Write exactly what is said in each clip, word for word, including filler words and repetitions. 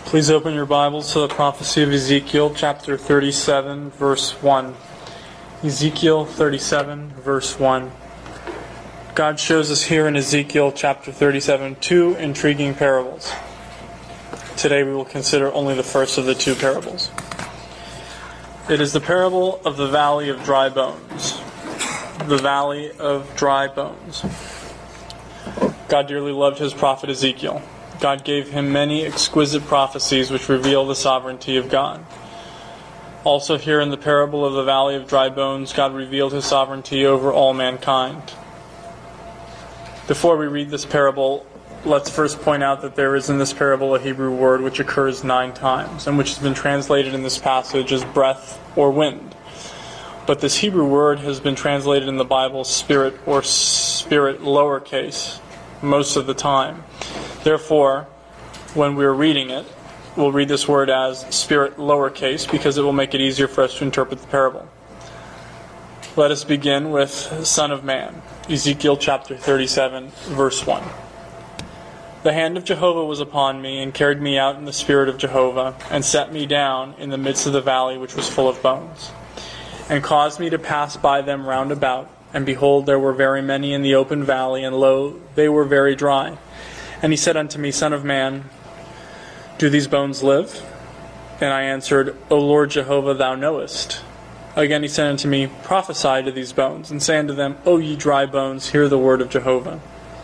Please open your Bibles to the prophecy of Ezekiel, chapter thirty-seven, verse one. Ezekiel thirty-seven, verse one. God shows us here in Ezekiel chapter thirty-seven two intriguing parables. Today we will consider only the first of the two parables. It is the parable of the valley of dry bones. The valley of dry bones. God dearly loved his prophet Ezekiel. God gave him many exquisite prophecies which reveal the sovereignty of God. Also here in the parable of the valley of dry bones, God revealed his sovereignty over all mankind. Before we read this parable, let's first point out that there is in this parable a Hebrew word which occurs nine times, and which has been translated in this passage as breath or wind. But this Hebrew word has been translated in the Bible spirit or spirit lowercase most of the time. Therefore, when we're reading it, we'll read this word as spirit lowercase because it will make it easier for us to interpret the parable. Let us begin with Son of Man, Ezekiel chapter thirty-seven, verse one. The hand of Jehovah was upon me, and carried me out in the spirit of Jehovah, and set me down in the midst of the valley which was full of bones, and caused me to pass by them round about. And behold, there were very many in the open valley, and lo, they were very dry. And he said unto me, Son of man, do these bones live? And I answered, O Lord Jehovah, thou knowest. Again he said unto me, Prophesy to these bones, and say unto them, O ye dry bones, hear the word of Jehovah.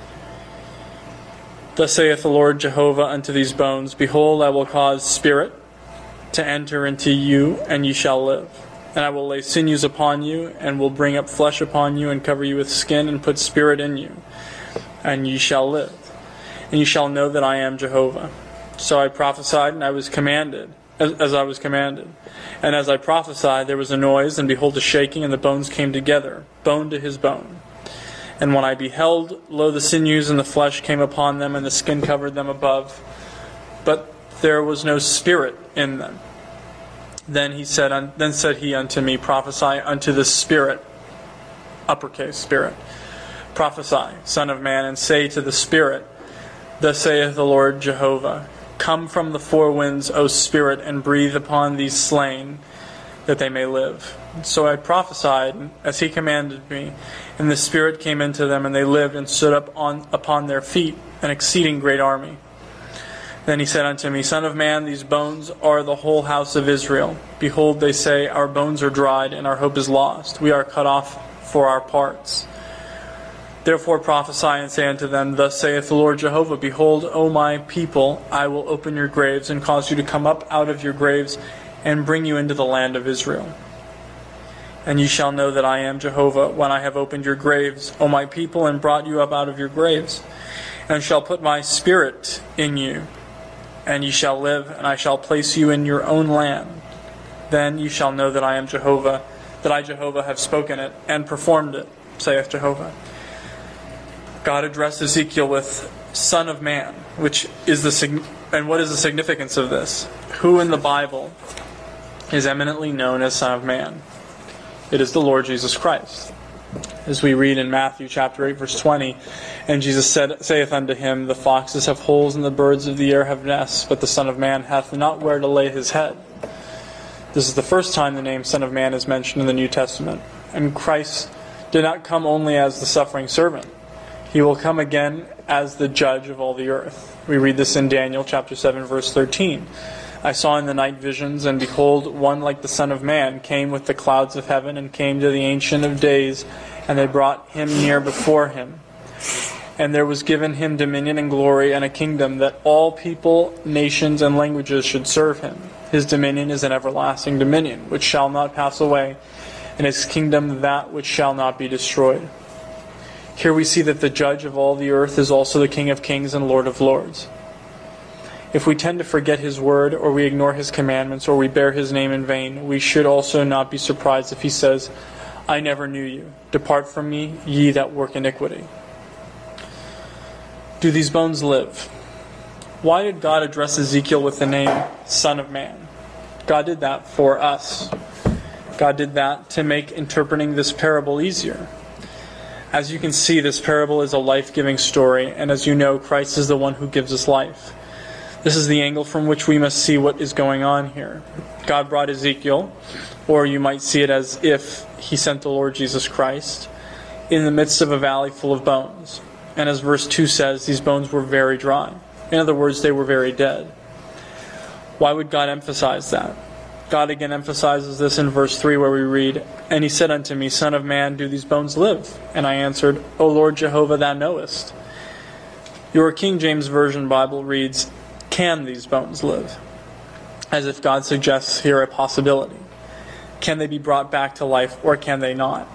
Thus saith the Lord Jehovah unto these bones, Behold, I will cause spirit to enter into you, and ye shall live. And I will lay sinews upon you, and will bring up flesh upon you, and cover you with skin, and put spirit in you, and ye shall live. And ye shall know that I am Jehovah. So I prophesied, and I was commanded, as, as I was commanded. And as I prophesied, there was a noise, and behold, a shaking, and the bones came together, bone to his bone. And when I beheld, lo, the sinews and the flesh came upon them, and the skin covered them above, but there was no spirit in them. Then he said, un, then said he unto me, Prophesy unto the spirit, uppercase spirit. Prophesy, Son of man, and say to the spirit, Thus saith the Lord Jehovah, Come from the four winds, O Spirit, and breathe upon these slain, that they may live. So I prophesied, as he commanded me, and the Spirit came into them, and they lived, and stood up on upon their feet, an exceeding great army. Then he said unto me, Son of man, these bones are the whole house of Israel. Behold, they say, Our bones are dried, and our hope is lost. We are cut off for our parts. Therefore prophesy and say unto them, Thus saith the Lord Jehovah, Behold, O my people, I will open your graves, and cause you to come up out of your graves, and bring you into the land of Israel. And ye shall know that I am Jehovah, when I have opened your graves, O my people, and brought you up out of your graves, and shall put my spirit in you, and ye shall live, and I shall place you in your own land. Then ye shall know that I am Jehovah, that I Jehovah have spoken it, and performed it, saith Jehovah. God addressed Ezekiel with Son of Man, which is the and what is the significance of this? Who in the Bible is eminently known as Son of Man? It is the Lord Jesus Christ. As we read in Matthew chapter eight, verse twenty, and Jesus said, saith unto him, The foxes have holes, and the birds of the air have nests, but the Son of Man hath not where to lay his head. This is the first time the name Son of Man is mentioned in the New Testament. And Christ did not come only as the suffering servant. He will come again as the judge of all the earth. We read this in Daniel chapter seven, verse thirteen. I saw in the night visions, and behold, one like the Son of Man came with the clouds of heaven, and came to the Ancient of Days, and they brought him near before him. And there was given him dominion and glory, and a kingdom, that all people, nations, and languages should serve him. His dominion is an everlasting dominion, which shall not pass away, and his kingdom that which shall not be destroyed. Here we see that the judge of all the earth is also the King of kings and Lord of lords. If we tend to forget his word, or we ignore his commandments, or we bear his name in vain, we should also not be surprised if he says, I never knew you. Depart from me, ye that work iniquity. Do these bones live? Why did God address Ezekiel with the name Son of Man? God did that for us. God did that to make interpreting this parable easier. As you can see, this parable is a life-giving story, and as you know, Christ is the one who gives us life. This is the angle from which we must see what is going on here. God brought Ezekiel, or you might see it as if he sent the Lord Jesus Christ, in the midst of a valley full of bones. And as verse two says, these bones were very dry. In other words, they were very dead. Why would God emphasize that? God again emphasizes this in verse three where we read, "And he said unto me, Son of man, do these bones live? And I answered, O Lord Jehovah, thou knowest." Your King James Version Bible reads, "Can these bones live?" As if God suggests here a possibility. Can they be brought back to life, or can they not?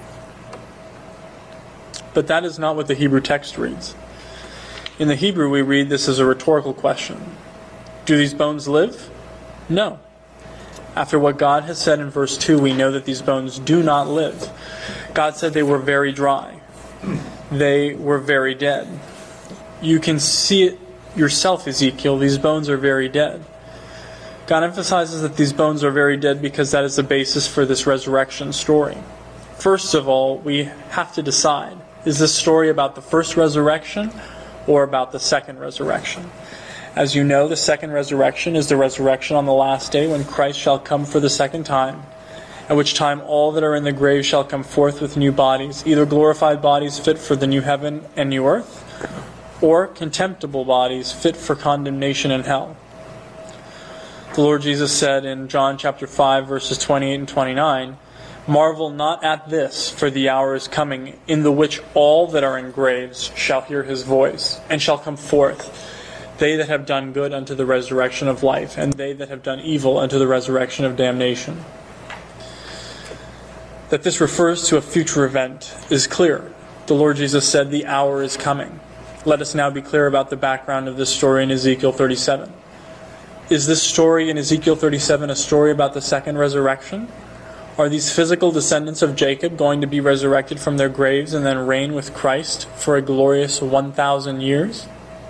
But that is not what the Hebrew text reads. In the Hebrew we read this as a rhetorical question. Do these bones live? No. After what God has said in verse two, we know that these bones do not live. God said they were very dry. They were very dead. You can see it yourself, Ezekiel. These bones are very dead. God emphasizes that these bones are very dead because that is the basis for this resurrection story. First of all, we have to decide, is this story about the first resurrection or about the second resurrection? As you know, the second resurrection is the resurrection on the last day when Christ shall come for the second time, at which time all that are in the grave shall come forth with new bodies, either glorified bodies fit for the new heaven and new earth, or contemptible bodies fit for condemnation in hell. The Lord Jesus said in John chapter five, verses twenty-eight and twenty-nine, "Marvel not at this, for the hour is coming, in the which all that are in graves shall hear his voice, and shall come forth, they that have done good unto the resurrection of life, and they that have done evil unto the resurrection of damnation." That this refers to a future event is clear. The Lord Jesus said, "The hour is coming." Let us now be clear about the background of this story in Ezekiel thirty-seven. Is this story in Ezekiel thirty-seven a story about the second resurrection? Are these physical descendants of Jacob going to be resurrected from their graves and then reign with Christ for a glorious one thousand years?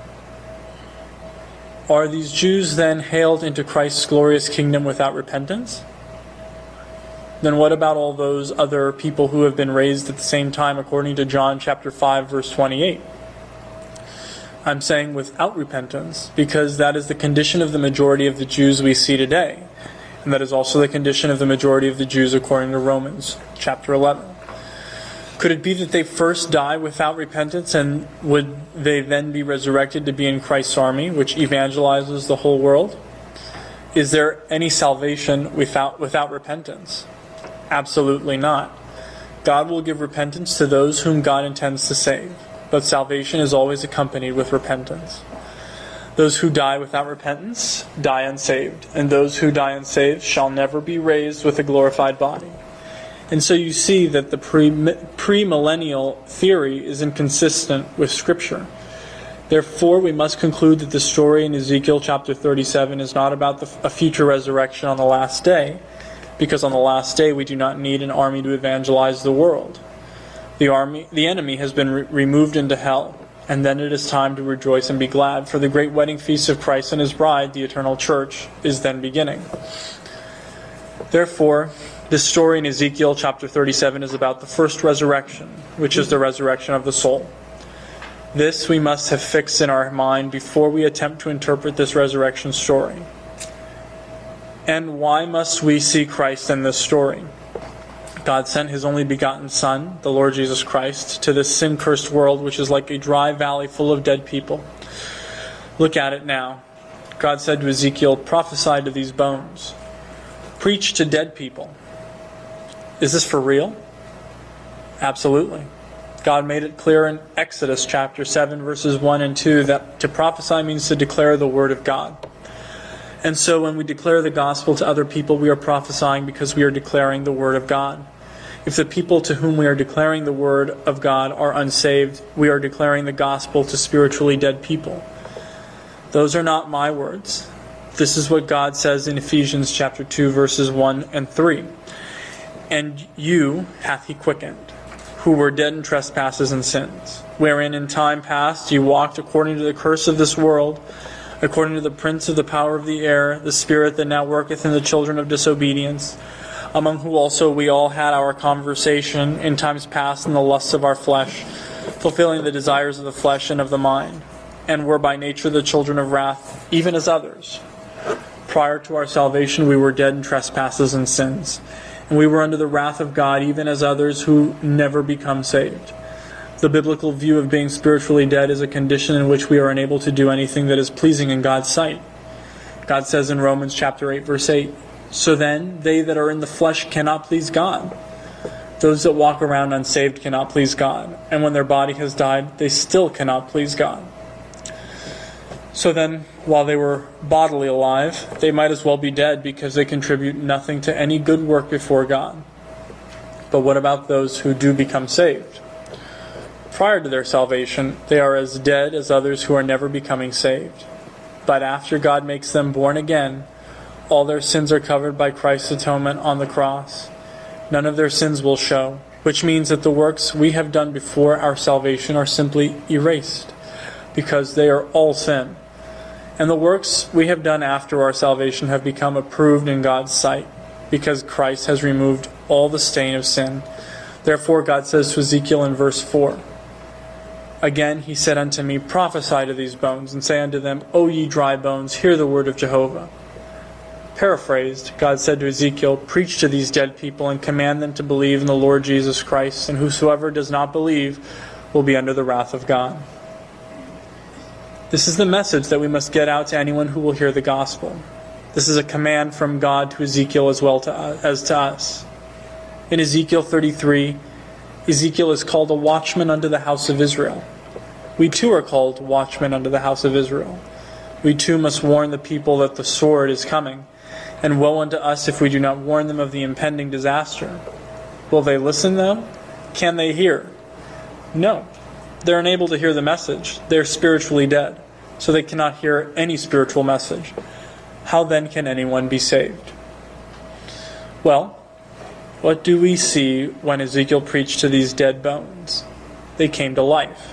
Are these Jews then hailed into Christ's glorious kingdom without repentance? Then what about all those other people who have been raised at the same time according to John chapter five verse twenty-eight? I'm saying without repentance because that is the condition of the majority of the Jews we see today. And that is also the condition of the majority of the Jews according to Romans chapter eleven. Could it be that they first die without repentance, and would they then be resurrected to be in Christ's army, which evangelizes the whole world? Is there any salvation without without repentance? Absolutely not. God will give repentance to those whom God intends to save, but salvation is always accompanied with repentance. Those who die without repentance die unsaved, and those who die unsaved shall never be raised with a glorified body. And so you see that the pre, premillennial theory is inconsistent with Scripture. Therefore, we must conclude that the story in Ezekiel chapter thirty-seven is not about the, a future resurrection on the last day, because on the last day we do not need an army to evangelize the world. The army, the enemy has been re- removed into hell, and then it is time to rejoice and be glad, for the great wedding feast of Christ and his bride, the eternal church, is then beginning. Therefore, this story in Ezekiel chapter thirty-seven is about the first resurrection, which is the resurrection of the soul. This we must have fixed in our mind before we attempt to interpret this resurrection story. And why must we see Christ in this story? God sent his only begotten Son, the Lord Jesus Christ, to this sin-cursed world which is like a dry valley full of dead people. Look at it now. God said to Ezekiel, "Prophesy to these bones. Preach to dead people." Is this for real? Absolutely. God made it clear in Exodus chapter seven verses one and two that to prophesy means to declare the word of God. And so when we declare the gospel to other people, we are prophesying because we are declaring the word of God. If the people to whom we are declaring the word of God are unsaved, we are declaring the gospel to spiritually dead people. Those are not my words. This is what God says in Ephesians chapter two verses one and three. "And you hath he quickened, who were dead in trespasses and sins, wherein in time past you walked according to the curse of this world, according to the prince of the power of the air, the spirit that now worketh in the children of disobedience, among whom also we all had our conversation in times past in the lusts of our flesh, fulfilling the desires of the flesh and of the mind. and were by nature the children of wrath, even as others. Prior to our salvation we were dead in trespasses and sins, and we were under the wrath of God, even as others who never become saved. The biblical view of being spiritually dead is a condition in which we are unable to do anything that is pleasing in God's sight. God says in Romans chapter eight, verse eight, "So then, they that are in the flesh cannot please God. Those that walk around unsaved cannot please God, and when their body has died, they still cannot please God." So then, while they were bodily alive, they might as well be dead, because they contribute nothing to any good work before God. But what about those who do become saved? Prior to their salvation, they are as dead as others who are never becoming saved. But after God makes them born again, all their sins are covered by Christ's atonement on the cross. None of their sins will show, which means that the works we have done before our salvation are simply erased, because they are all sin. And the works we have done after our salvation have become approved in God's sight, because Christ has removed all the stain of sin. Therefore God says to Ezekiel in verse four, "Again he said unto me, Prophesy to these bones, and say unto them, O ye dry bones, hear the word of Jehovah." Paraphrased, God said to Ezekiel, "Preach to these dead people and command them to believe in the Lord Jesus Christ, and whosoever does not believe will be under the wrath of God." This is the message that we must get out to anyone who will hear the gospel. This is a command from God to Ezekiel as well to us, as to us. In Ezekiel thirty-three, Ezekiel is called a watchman unto the house of Israel. We too are called watchmen unto the house of Israel. We too must warn the people that the sword is coming, and woe unto us if we do not warn them of the impending disaster. Will they listen though? Can they hear? No. They're unable to hear the message. They're spiritually dead, so they cannot hear any spiritual message. How then can anyone be saved? Well, what do we see when Ezekiel preached to these dead bones? They came to life.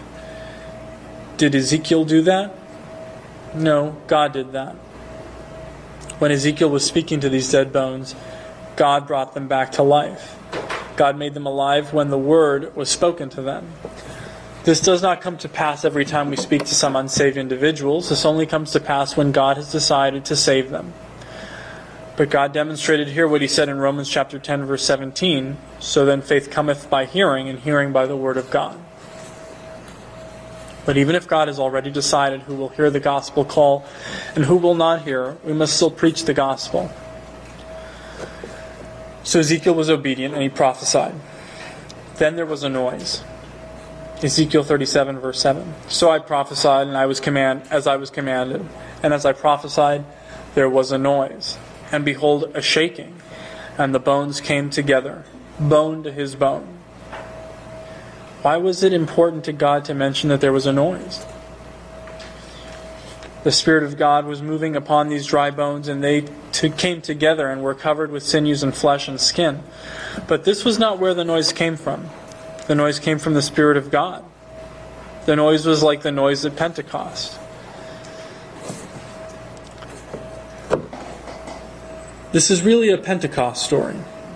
Did Ezekiel do that? No, God did that. When Ezekiel was speaking to these dead bones, God brought them back to life. God made them alive when the word was spoken to them. This does not come to pass every time we speak to some unsaved individuals. This only comes to pass when God has decided to save them. But God demonstrated here what he said in Romans chapter ten, verse seventeen, "So then faith cometh by hearing, and hearing by the word of God." But even if God has already decided who will hear the gospel call and who will not hear, we must still preach the gospel. So Ezekiel was obedient and he prophesied. Then there was a noise. Ezekiel thirty-seven, verse seven. "So I prophesied, and I was command as I was commanded, and as I prophesied, there was a noise, and behold, a shaking, and the bones came together, bone to his bone." Why was it important to God to mention that there was a noise? The Spirit of God was moving upon these dry bones, and they t- came together and were covered with sinews and flesh and skin. But this was not where the noise came from. The noise came from the Spirit of God. The noise was like the noise at Pentecost. This is really a Pentecost story.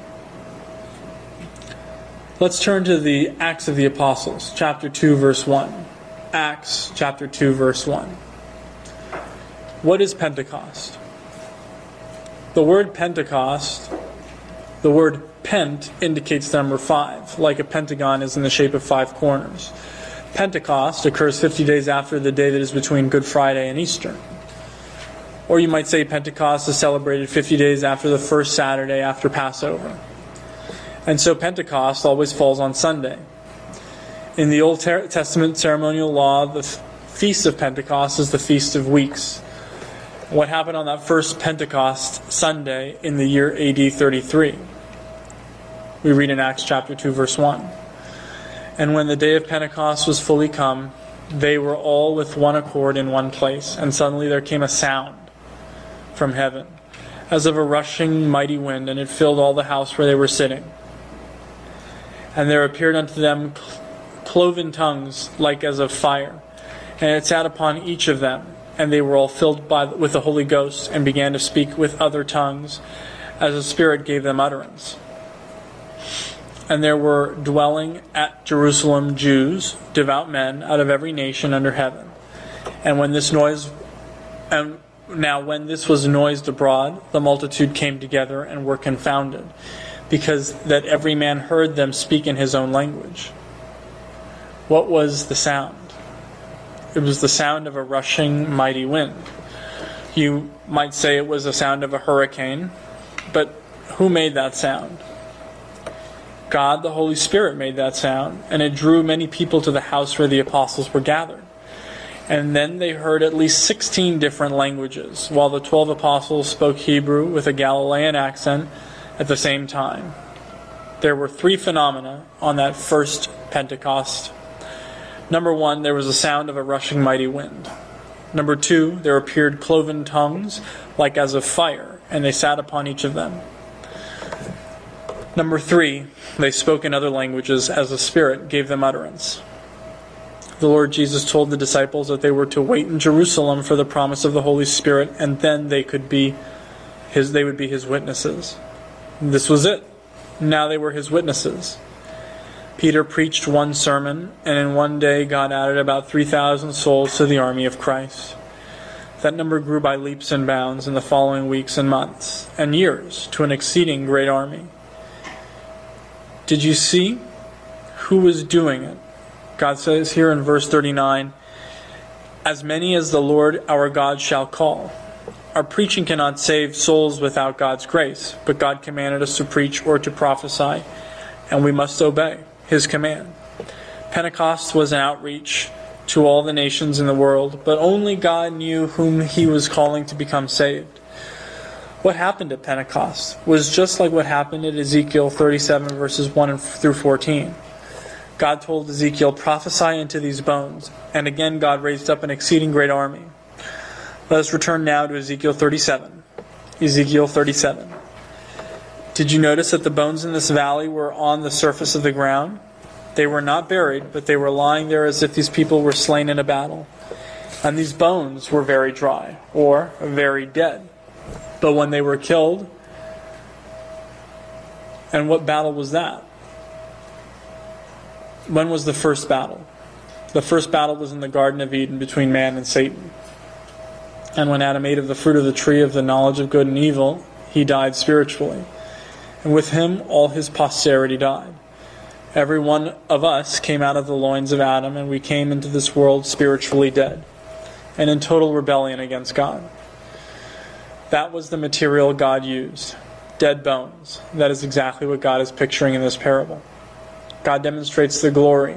Let's turn to the Acts of the Apostles, chapter two, verse one. Acts, chapter two, verse one. What is Pentecost? The word Pentecost, the word Pent indicates the number five, like a pentagon is in the shape of five corners. Pentecost occurs fifty days after the day that is between Good Friday and Easter. Or you might say Pentecost is celebrated fifty days after the first Saturday after Passover. And so Pentecost always falls on Sunday. In the Old Testament ceremonial law, the Feast of Pentecost is the Feast of Weeks. What happened on that first Pentecost Sunday in the year A D thirty-three? We read in Acts chapter two, verse one. "And when the day of Pentecost was fully come, they were all with one accord in one place, and suddenly there came a sound from heaven, as of a rushing mighty wind, and it filled all the house where they were sitting. And there appeared unto them cloven tongues like as of fire, and it sat upon each of them, and they were all filled by, with the Holy Ghost, and began to speak with other tongues, as the Spirit gave them utterance. And there were dwelling at Jerusalem Jews, devout men, out of every nation under heaven. And when this noise, and now when this was noised abroad, the multitude came together and were confounded, because that every man heard them speak in his own language. What was the sound? It was the sound of a rushing mighty wind. You might say it was the sound of a hurricane, but who made that sound? God, the Holy Spirit, made that sound, and it drew many people to the house where the apostles were gathered. And then they heard at least sixteen different languages, while the twelve apostles spoke Hebrew with a Galilean accent at the same time. There were three phenomena on that first Pentecost. Number one, there was a sound of a rushing mighty wind. Number two, there appeared cloven tongues like as of fire, and they sat upon each of them. Number three, they spoke in other languages as the Spirit gave them utterance. The Lord Jesus told the disciples that they were to wait in Jerusalem for the promise of the Holy Spirit, and then they could be his, they would be His witnesses. And this was it. Now they were His witnesses. Peter preached one sermon, and in one day God added about three thousand souls to the army of Christ. That number grew by leaps and bounds in the following weeks and months and years to an exceeding great army. Did you see who was doing it? God says here in verse thirty-nine, as many as the Lord our God shall call. Our preaching cannot save souls without God's grace, but God commanded us to preach or to prophesy, and we must obey His command. Pentecost was an outreach to all the nations in the world, but only God knew whom He was calling to become saved. What happened at Pentecost was just like what happened at Ezekiel thirty-seven verses one through fourteen. God told Ezekiel, prophesy into these bones, and again God raised up an exceeding great army. Let us return now to Ezekiel thirty-seven. Ezekiel thirty-seven. Did you notice that the bones in this valley were on the surface of the ground? They were not buried, but they were lying there as if these people were slain in a battle. And these bones were very dry, or very dead. But when they were killed, and what battle was that? When was the first battle? The first battle was in the Garden of Eden between man and Satan. And when Adam ate of the fruit of the tree of the knowledge of good and evil, he died spiritually. And with him all his posterity died. Every one of us came out of the loins of Adam, and we came into this world spiritually dead, and in total rebellion against God. That was the material God used. Dead bones. That is exactly what God is picturing in this parable. God demonstrates the glory.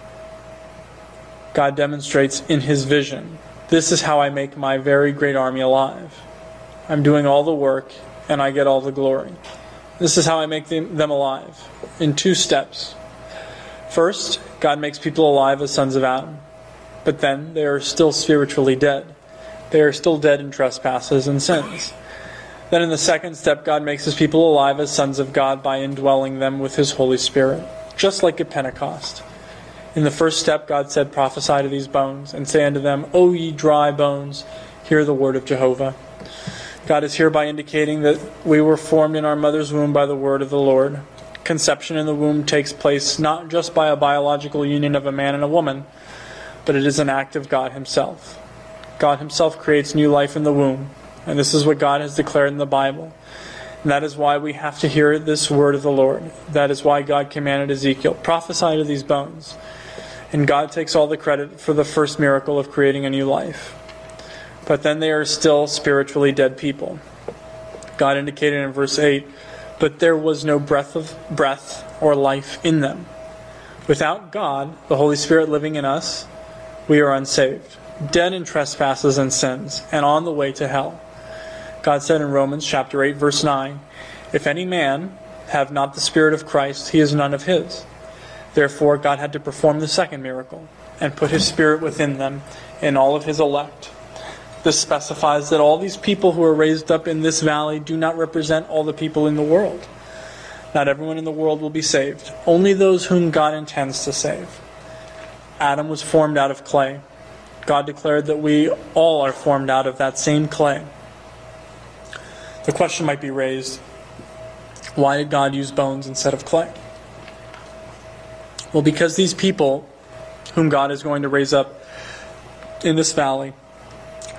God demonstrates in His vision, this is how I make my very great army alive. I'm doing all the work, and I get all the glory. This is how I make them, them alive, in two steps. First, God makes people alive as sons of Adam. But then, they are still spiritually dead. They are still dead in trespasses and sins. Then in the second step, God makes His people alive as sons of God by indwelling them with His Holy Spirit, just like at Pentecost. In the first step, God said, prophesy to these bones, and say unto them, O ye dry bones, hear the word of Jehovah. God is hereby indicating that we were formed in our mother's womb by the word of the Lord. Conception in the womb takes place not just by a biological union of a man and a woman, but it is an act of God Himself. God Himself creates new life in the womb, and this is what God has declared in the Bible. And that is why we have to hear this word of the Lord. That is why God commanded Ezekiel, prophesy to these bones. And God takes all the credit for the first miracle of creating a new life. But then they are still spiritually dead people. God indicated in verse eight, but there was no breath of breath or life in them. Without God, the Holy Spirit living in us, we are unsaved, dead in trespasses and sins, and on the way to hell. God said in Romans chapter eight, verse nine, if any man have not the Spirit of Christ, he is none of His. Therefore, God had to perform the second miracle and put His Spirit within them in all of His elect. This specifies that all these people who are raised up in this valley do not represent all the people in the world. Not everyone in the world will be saved. Only those whom God intends to save. Adam was formed out of clay. God declared that we all are formed out of that same clay. The question might be raised, why did God use bones instead of clay? Well, because these people whom God is going to raise up in this valley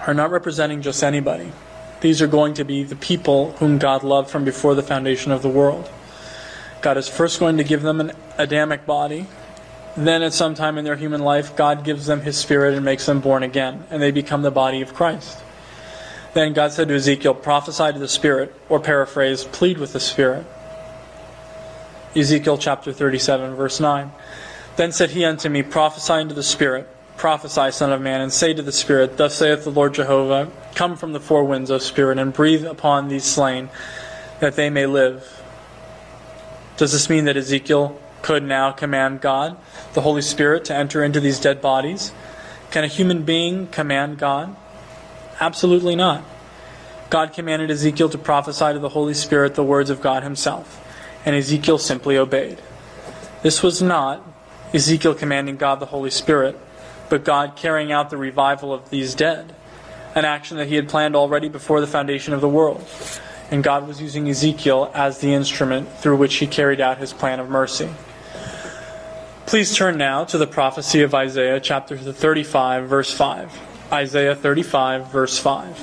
are not representing just anybody. These are going to be the people whom God loved from before the foundation of the world. God is first going to give them an Adamic body. Then at some time in their human life, God gives them His Spirit and makes them born again, and they become the body of Christ. Then God said to Ezekiel, prophesy to the Spirit, or paraphrase, plead with the Spirit. Ezekiel chapter thirty-seven, verse nine. Then said he unto me, prophesy unto the Spirit, prophesy, Son of man, and say to the Spirit, thus saith the Lord Jehovah, come from the four winds, O Spirit, and breathe upon these slain, that they may live. Does this mean that Ezekiel could now command God, the Holy Spirit, to enter into these dead bodies? Can a human being command God? Absolutely not. God commanded Ezekiel to prophesy to the Holy Spirit the words of God Himself, and Ezekiel simply obeyed. This was not Ezekiel commanding God the Holy Spirit, but God carrying out the revival of these dead, an action that He had planned already before the foundation of the world. And God was using Ezekiel as the instrument through which He carried out His plan of mercy. Please turn now to the prophecy of Isaiah chapter thirty-five, verse five. Isaiah thirty-five, verse five.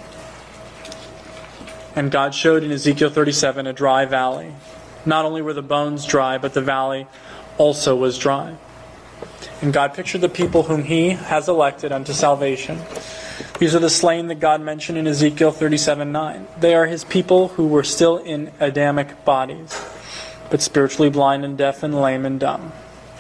And God showed in Ezekiel thirty-seven a dry valley. Not only were the bones dry, but the valley also was dry. And God pictured the people whom He has elected unto salvation. These are the slain that God mentioned in Ezekiel thirty-seven nine. They are His people who were still in Adamic bodies, but spiritually blind and deaf and lame and dumb.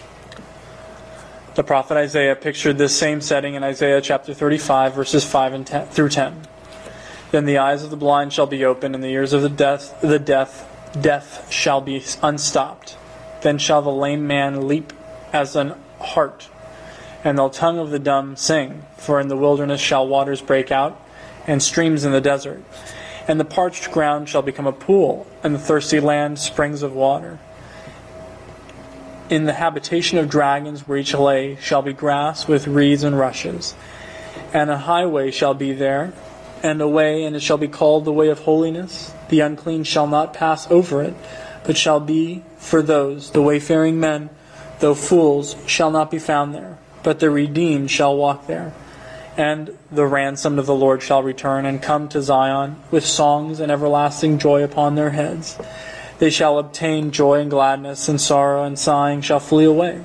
The prophet Isaiah pictured this same setting in Isaiah chapter thirty-five, verses five and ten, through ten. Then the eyes of the blind shall be opened, and the ears of the deaf, the deaf, deaf shall be unstopped. Then shall the lame man leap as an hart, and the tongue of the dumb sing. For in the wilderness shall waters break out, and streams in the desert. And the parched ground shall become a pool, and the thirsty land springs of water. In the habitation of dragons where each lay shall be grass with reeds and rushes. And a highway shall be there, and a way, and it shall be called the way of holiness. The unclean shall not pass over it, but shall be for those, the wayfaring men, though fools, shall not be found there, but the redeemed shall walk there. And the ransomed of the Lord shall return, and come to Zion, with songs and everlasting joy upon their heads. They shall obtain joy and gladness, and sorrow and sighing shall flee away.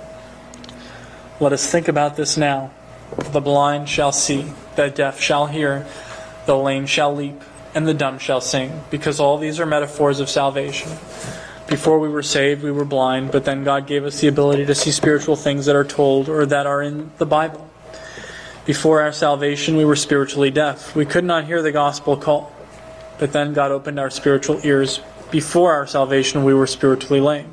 Let us think about this now. The blind shall see, the deaf shall hear, the lame shall leap, and the dumb shall sing, because all these are metaphors of salvation. Before we were saved, we were blind, but then God gave us the ability to see spiritual things that are told or that are in the Bible. Before our salvation, we were spiritually deaf. We could not hear the gospel call, but then God opened our spiritual ears. Before our salvation, we were spiritually lame.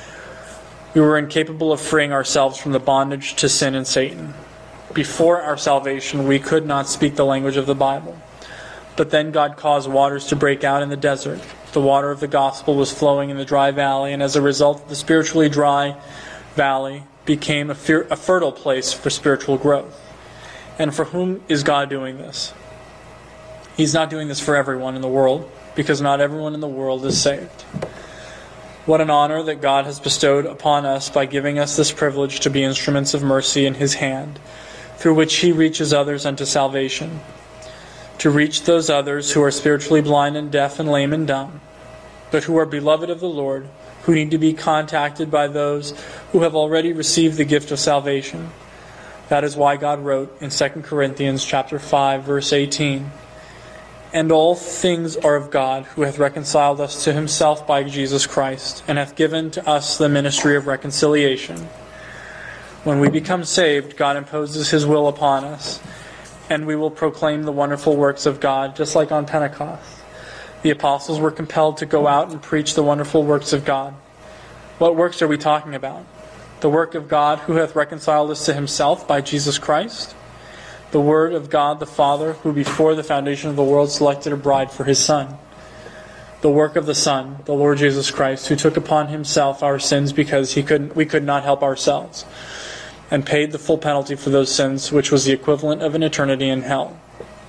We were incapable of freeing ourselves from the bondage to sin and Satan. Before our salvation, we could not speak the language of the Bible. But then God caused waters to break out in the desert. The water of the gospel was flowing in the dry valley, and as a result, the spiritually dry valley became a, fer- a fertile place for spiritual growth. And for whom is God doing this? He's not doing this for everyone in the world, because not everyone in the world is saved. What an honor that God has bestowed upon us by giving us this privilege to be instruments of mercy in His hand, through which He reaches others unto salvation. To reach those others who are spiritually blind and deaf and lame and dumb, but who are beloved of the Lord, who need to be contacted by those who have already received the gift of salvation. That is why God wrote in Second Corinthians chapter five, verse eighteen, "And all things are of God, who hath reconciled us to Himself by Jesus Christ, and hath given to us the ministry of reconciliation." When we become saved, God imposes His will upon us, and we will proclaim the wonderful works of God, just like on Pentecost. The apostles were compelled to go out and preach the wonderful works of God. What works are we talking about? The work of God who hath reconciled us to Himself by Jesus Christ? The word of God the Father, who before the foundation of the world selected a bride for His Son? The work of the Son, the Lord Jesus Christ, who took upon Himself our sins because he could, we could not help ourselves, and paid the full penalty for those sins, which was the equivalent of an eternity in hell.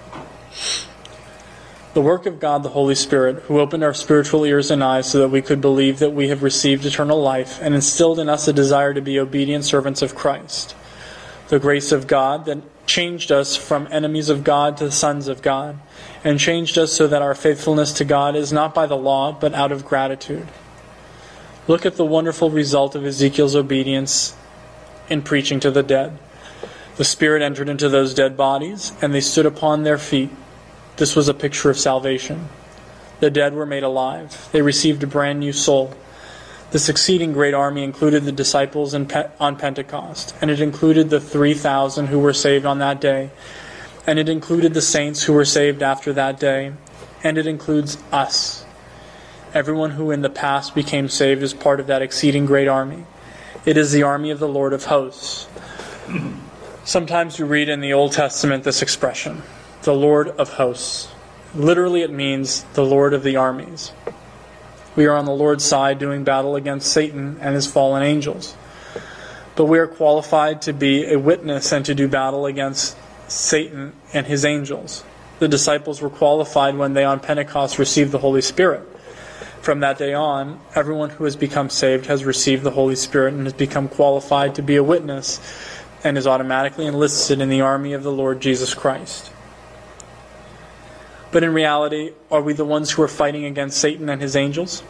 The work of God the Holy Spirit, who opened our spiritual ears and eyes so that we could believe that we have received eternal life, and instilled in us a desire to be obedient servants of Christ. The grace of God that changed us from enemies of God to sons of God, and changed us so that our faithfulness to God is not by the law, but out of gratitude. Look at the wonderful result of Ezekiel's obedience in preaching to the dead. The Spirit entered into those dead bodies, and they stood upon their feet. This was a picture of salvation. The dead were made alive. They received a brand new soul. This exceeding great army included the disciples in Pe- on Pentecost, and it included the three thousand who were saved on that day, and it included the saints who were saved after that day, and it includes us. Everyone who in the past became saved is part of that exceeding great army. It is the army of the Lord of hosts. Sometimes we read in the Old Testament this expression, the Lord of hosts. Literally it means the Lord of the armies. We are on the Lord's side doing battle against Satan and his fallen angels. But we are qualified to be a witness and to do battle against Satan and his angels. The disciples were qualified when they on Pentecost received the Holy Spirit. From that day on, everyone who has become saved has received the Holy Spirit and has become qualified to be a witness and is automatically enlisted in the army of the Lord Jesus Christ. But in reality, are we the ones who are fighting against Satan and his angels?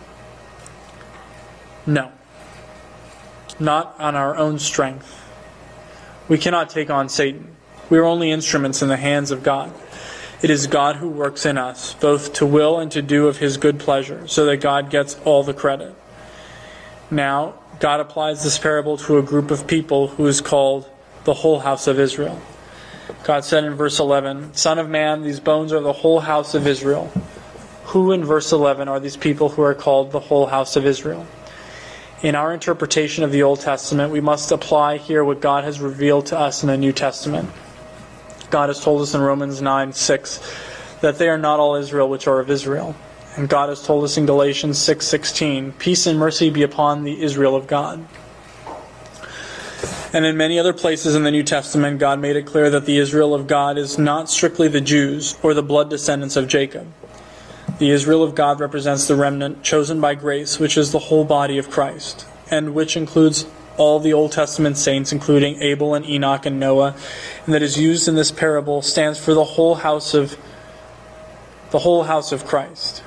No. Not on our own strength. We cannot take on Satan. We are only instruments in the hands of God. It is God who works in us, both to will and to do of his good pleasure, so that God gets all the credit. Now, God applies this parable to a group of people who is called the whole house of Israel. God said in verse eleven, Son of man, these bones are the whole house of Israel. Who in verse eleven are these people who are called the whole house of Israel? In our interpretation of the Old Testament, we must apply here what God has revealed to us in the New Testament. God has told us in Romans nine six that they are not all Israel which are of Israel. And God has told us in Galatians six sixteen, peace and mercy be upon the Israel of God. And in many other places in the New Testament, God made it clear that the Israel of God is not strictly the Jews or the blood descendants of Jacob. The Israel of God represents the remnant chosen by grace, which is the whole body of Christ, and which includes all the Old Testament saints, including Abel and Enoch and Noah, and that is used in this parable stands for the whole house of the whole house of Christ.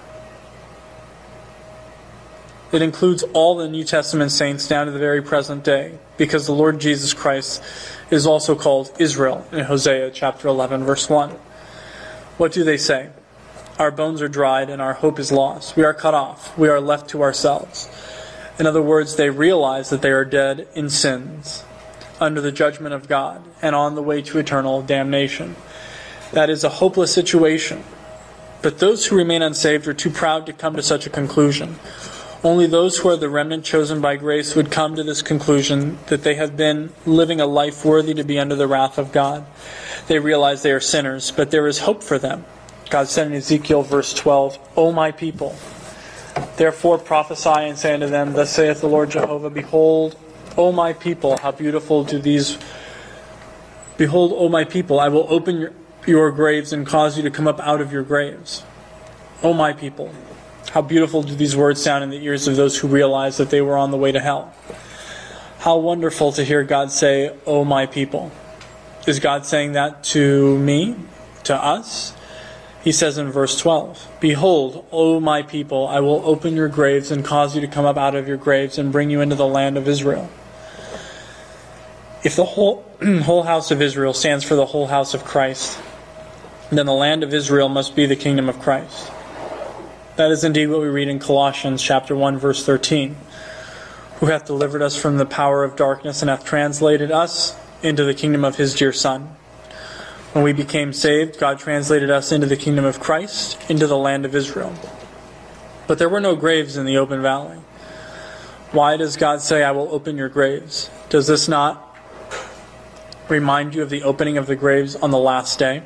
It includes all the New Testament saints down to the very present day, because the Lord Jesus Christ is also called Israel in Hosea chapter eleven, verse one. What do they say? Our bones are dried and our hope is lost. We are cut off. We are left to ourselves. In other words, they realize that they are dead in sins, under the judgment of God, and on the way to eternal damnation. That is a hopeless situation. But those who remain unsaved are too proud to come to such a conclusion. Only those who are the remnant chosen by grace would come to this conclusion that they have been living a life worthy to be under the wrath of God. They realize they are sinners, but there is hope for them. God said in Ezekiel verse twelve, O my people, therefore prophesy and say unto them, Thus saith the Lord Jehovah, Behold, O my people, how beautiful do these... Behold, O my people, I will open your, your graves and cause you to come up out of your graves. O my people, how beautiful do these words sound in the ears of those who realize that they were on the way to hell. How wonderful to hear God say, O my people. Is God saying that to me? To us? He says in verse twelve, Behold, O my people, I will open your graves and cause you to come up out of your graves and bring you into the land of Israel. If the whole, whole house of Israel stands for the whole house of Christ, then the land of Israel must be the kingdom of Christ. That is indeed what we read in Colossians chapter one, verse thirteen. Who hath delivered us from the power of darkness and hath translated us into the kingdom of his dear Son. When we became saved, God translated us into the kingdom of Christ, into the land of Israel. But there were no graves in the open valley. Why does God say, I will open your graves? Does this not remind you of the opening of the graves on the last day?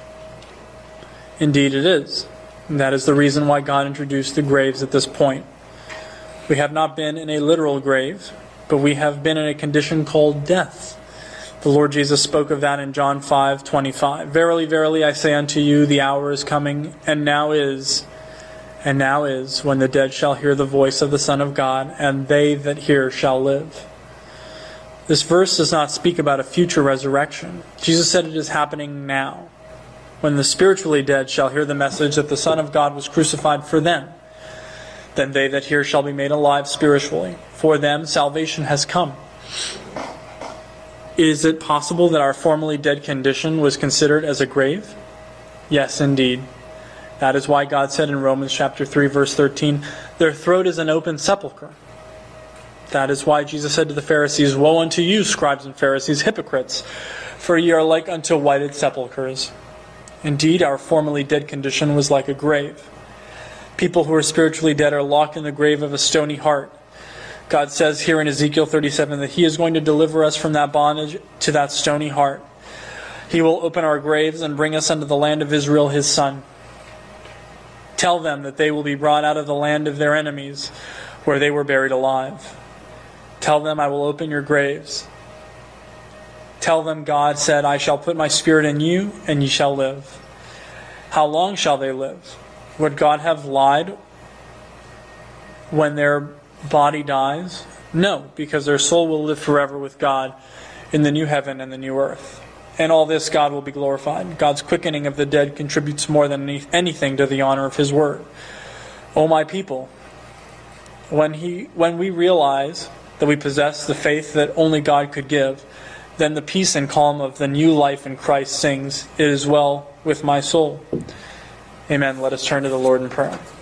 Indeed it is. And that is the reason why God introduced the graves at this point. We have not been in a literal grave, but we have been in a condition called death. The Lord Jesus spoke of that in John five twenty-five. Verily, verily, I say unto you, the hour is coming, and now is, and now is, when the dead shall hear the voice of the Son of God, and they that hear shall live. This verse does not speak about a future resurrection. Jesus said it is happening now, when the spiritually dead shall hear the message that the Son of God was crucified for them. Then they that hear shall be made alive spiritually. For them salvation has come. Is it possible that our formerly dead condition was considered as a grave? Yes, indeed. That is why God said in Romans chapter three, verse thirteen, their throat is an open sepulchre. That is why Jesus said to the Pharisees, woe unto you, scribes and Pharisees, hypocrites, for ye are like unto whited sepulchres. Indeed, our formerly dead condition was like a grave. People who are spiritually dead are locked in the grave of a stony heart. God says here in Ezekiel thirty-seven that He is going to deliver us from that bondage to that stony heart. He will open our graves and bring us unto the land of Israel, His Son. Tell them that they will be brought out of the land of their enemies, where they were buried alive. Tell them I will open your graves. Tell them God said, I shall put my spirit in you, and ye shall live. How long shall they live? Would God have lied when their body dies? No, because their soul will live forever with God in the new heaven and the new earth. In all this, God will be glorified. God's quickening of the dead contributes more than any, anything to the honor of His word. O my people, when he, when we realize that we possess the faith that only God could give, then the peace and calm of the new life in Christ sings, it is well with my soul. Amen. Let us turn to the Lord in prayer.